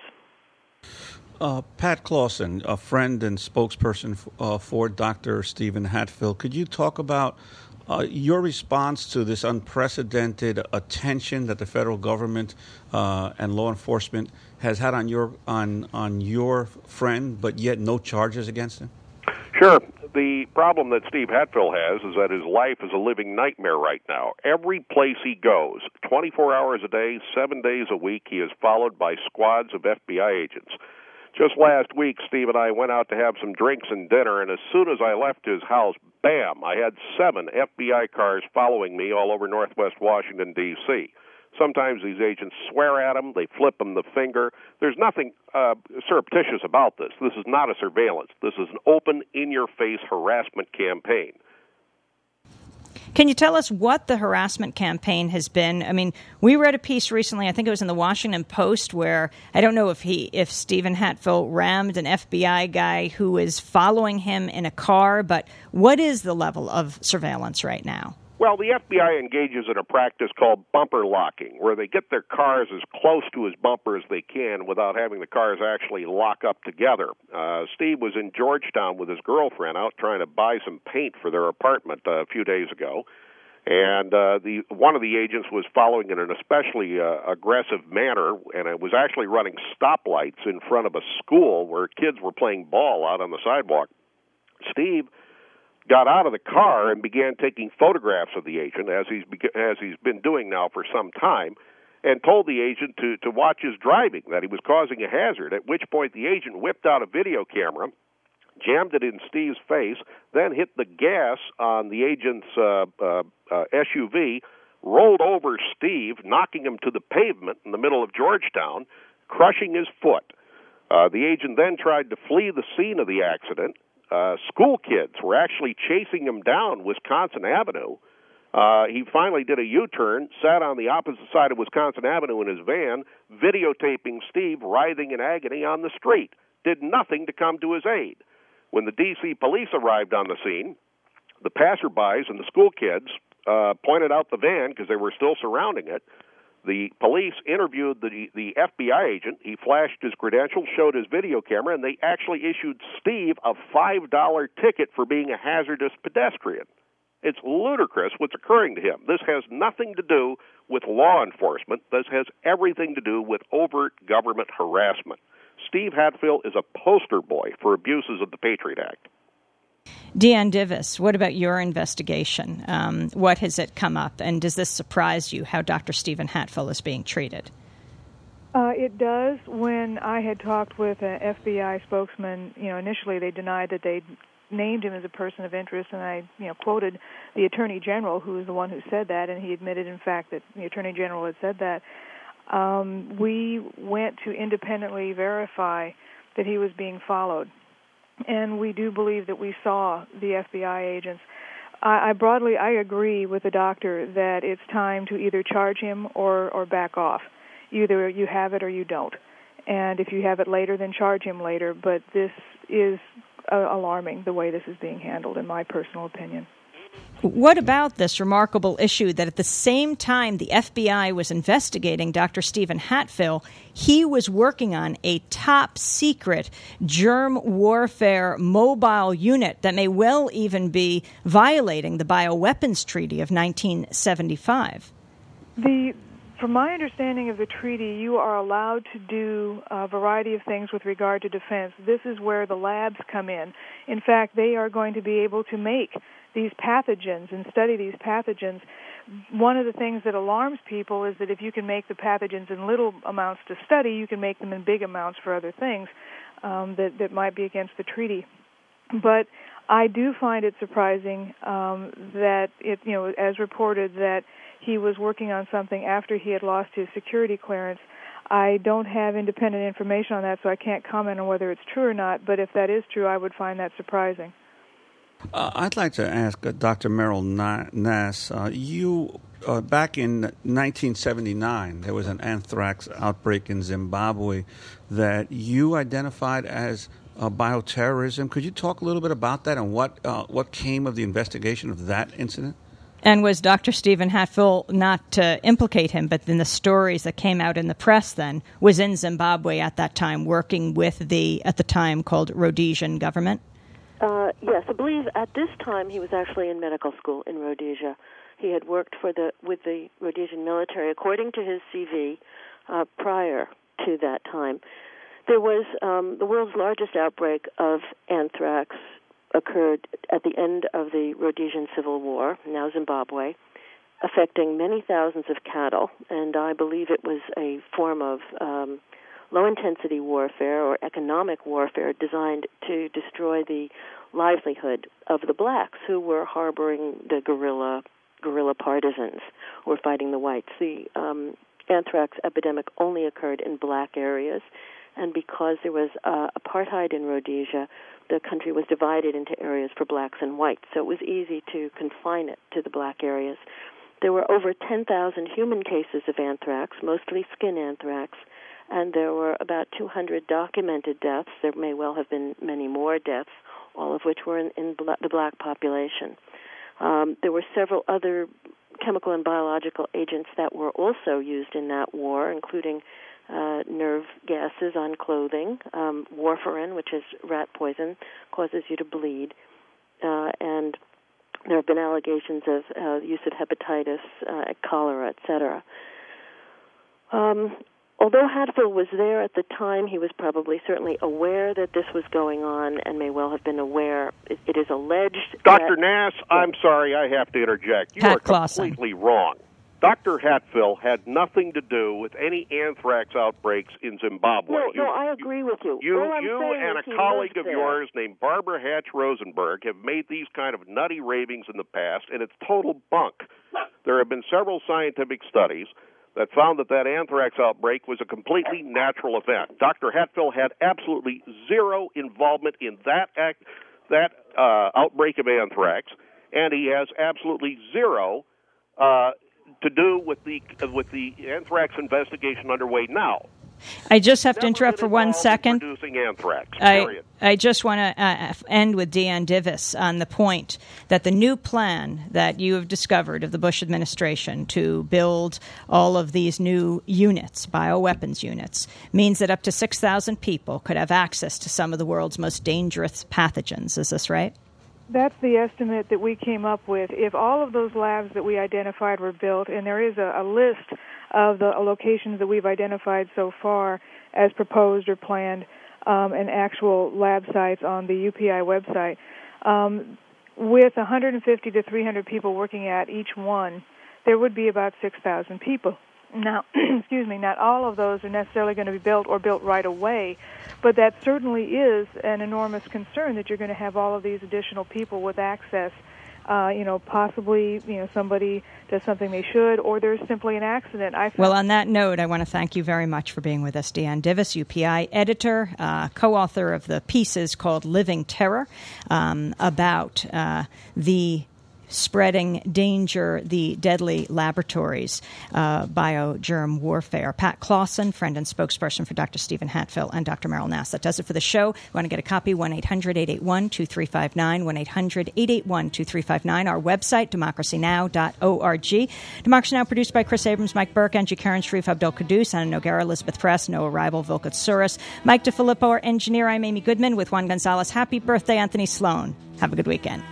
Pat Clausen, a friend and spokesperson for Dr. Stephen Hatfill, could you talk about your response to this unprecedented attention that the federal government and law enforcement has had on your friend, but yet no charges against him? Sure. The problem that Steve Hatfill has is that his life is a living nightmare right now. Every place he goes, 24 hours a day, 7 days a week, he is followed by squads of FBI agents. Just last week, Steve and I went out to have some drinks and dinner, and as soon as I left his house, bam, I had 7 FBI cars following me all over northwest Washington, D.C. Sometimes these agents swear at him, they flip him the finger. There's nothing surreptitious about this. This is not a surveillance. This is an open, in-your-face harassment campaign. Can you tell us what the harassment campaign has been? I mean, we read a piece recently, I think it was in the Washington Post, where I don't know if Stephen Hatfill rammed an FBI guy who is following him in a car, but what is the level of surveillance right now? Well, the FBI engages in a practice called bumper locking, where they get their cars as close to his bumper as they can without having the cars actually lock up together. Steve was in Georgetown with his girlfriend out trying to buy some paint for their apartment a few days ago, and one of the agents was following in an especially aggressive manner, and it was actually running stoplights in front of a school where kids were playing ball out on the sidewalk. Steve got out of the car and began taking photographs of the agent, as he's been doing now for some time, and told the agent to watch his driving, that he was causing a hazard, at which point the agent whipped out a video camera, jammed it in Steve's face, then hit the gas on the agent's SUV, rolled over Steve, knocking him to the pavement in the middle of Georgetown, crushing his foot. The agent then tried to flee the scene of the accident. School kids were actually chasing him down Wisconsin Avenue. He finally did a U-turn, sat on the opposite side of Wisconsin Avenue in his van, videotaping Steve writhing in agony on the street. Did nothing to come to his aid. When the D.C. police arrived on the scene, the passerbys and the school kids pointed out the van because they were still surrounding it. The police interviewed the FBI agent. He flashed his credentials, showed his video camera, and they actually issued Steve a $5 ticket for being a hazardous pedestrian. It's ludicrous what's occurring to him. This has nothing to do with law enforcement. This has everything to do with overt government harassment. Steve Hatfill is a poster boy for abuses of the Patriot Act. Deanne Divis, what about your investigation? What has it come up, and does this surprise you, how Dr. Stephen Hatfill is being treated? It does. When I had talked with an FBI spokesman, initially they denied that they'd named him as a person of interest, and I, quoted the Attorney General, who was the one who said that, and he admitted, in fact, that the Attorney General had said that. We went to independently verify that he was being followed. And we do believe that we saw the FBI agents. I agree with the doctor that it's time to either charge him or back off. Either you have it or you don't. And if you have it later, then charge him later. But this is alarming, the way this is being handled, in my personal opinion. What about this remarkable issue that at the same time the FBI was investigating Dr. Stephen Hatfill, he was working on a top-secret germ warfare mobile unit that may well even be violating the Bioweapons Treaty of 1975? From my understanding of the treaty, you are allowed to do a variety of things with regard to defense. This is where the labs come in. In fact, they are going to be able to make these pathogens and study these pathogens. One of the things that alarms people is that if you can make the pathogens in little amounts to study, you can make them in big amounts for other things that might be against the treaty. But I do find it surprising that it, as reported, that he was working on something after he had lost his security clearance. I don't have independent information on that, so I can't comment on whether it's true or not. But if that is true, I would find that surprising. I'd like to ask Dr. Meryl Nass, you, back in 1979, there was an anthrax outbreak in Zimbabwe that you identified as bioterrorism. Could you talk a little bit about that and what came of the investigation of that incident? And was Dr. Stephen Hatfill, not to implicate him, but in the stories that came out in the press then, was in Zimbabwe at that time working with the, at the time called Rhodesian government? Yes, I believe at this time he was actually in medical school in Rhodesia. He had worked with the Rhodesian military, according to his CV, prior to that time. There was the world's largest outbreak of anthrax occurred at the end of the Rhodesian Civil War, now Zimbabwe, affecting many thousands of cattle, and I believe it was a form of low-intensity warfare or economic warfare designed to destroy the livelihood of the blacks who were harboring the guerrilla partisans who were fighting the whites. The anthrax epidemic only occurred in black areas, and because there was apartheid in Rhodesia, the country was divided into areas for blacks and whites, so it was easy to confine it to the black areas. There were over 10,000 human cases of anthrax, mostly skin anthrax, and there were about 200 documented deaths. There may well have been many more deaths, all of which were in the black population. There were several other chemical and biological agents that were also used in that war, including nerve gases on clothing, warfarin, which is rat poison, causes you to bleed, and there have been allegations of use of hepatitis, cholera, etc. Although Hatfill was there at the time, he was probably certainly aware that this was going on and may well have been aware. It is alleged Dr. Nass, I'm sorry, I have to interject. You are completely wrong. Dr. Hatfill had nothing to do with any anthrax outbreaks in Zimbabwe. No, I agree with you. You and a colleague of yours named Barbara Hatch Rosenberg have made these kind of nutty ravings in the past, and it's total bunk. There have been several scientific studies that found that anthrax outbreak was a completely natural event. Dr. Hatfill had absolutely zero involvement in that outbreak of anthrax, and he has absolutely zero to do with the anthrax investigation underway now. I just have to interrupt for 1 second. Producing anthrax, period. I just want to end with Deanne Divis on the point that the new plan that you have discovered of the Bush administration to build all of these new units, bioweapons units, means that up to 6,000 people could have access to some of the world's most dangerous pathogens. Is this right? That's the estimate that we came up with. If all of those labs that we identified were built, and there is a list of the locations that we've identified so far as proposed or planned, and actual lab sites on the UPI website, with 150 to 300 people working at each one, there would be about 6,000 people. Now, excuse me, not all of those are necessarily going to be built or built right away, but that certainly is an enormous concern that you're going to have all of these additional people with access. Possibly, somebody does something they should, or there's simply an accident. Well, on that note, I want to thank you very much for being with us, Deanne Divis, UPI editor, co-author of the pieces called Living Terror, about the spreading danger, the deadly laboratories, biogerm warfare. Pat Clausen, friend and spokesperson for Dr. Stephen Hatfill and Dr. Meryl Nass. That does it for the show. Want to get a copy? 1-800-881-2359, 1-800-881-2359. Our website, democracynow.org. Democracy Now! Produced by Chris Abrams, Mike Burke, Angie Karen, Sharif Abdul Qaddus, Anna Noguera, Elizabeth Press, Noah Rival, Vilka Tsuris, Mike DeFilippo, our engineer. I'm Amy Goodman with Juan Gonzalez. Happy birthday, Anthony Sloan. Have a good weekend.